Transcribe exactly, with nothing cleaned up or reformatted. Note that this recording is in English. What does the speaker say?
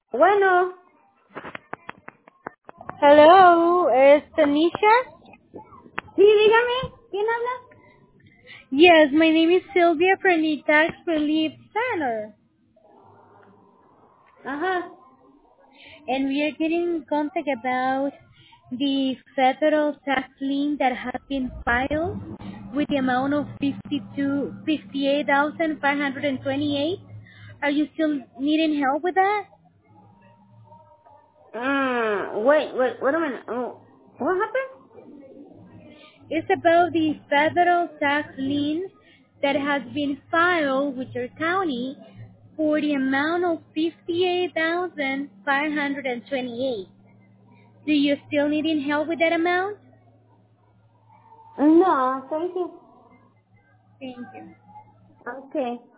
Bueno, Hello, is Tanisha? sí, dígame, ¿quién habla? Yes, my name is Sylvia from the Tax Relief Center. Ajá. And we are getting in contact about the federal tax lien that has been filed with the amount of fifty-two, fifty-eight thousand five hundred twenty-eight. Are you still needing help with that? Mm, wait, wait, wait a minute. Oh, what happened? It's about the federal tax lien that has been filed with your county for the amount of fifty-eight thousand five hundred twenty-eight. Do you still need help with that amount? No, thank you. Thank you. Okay.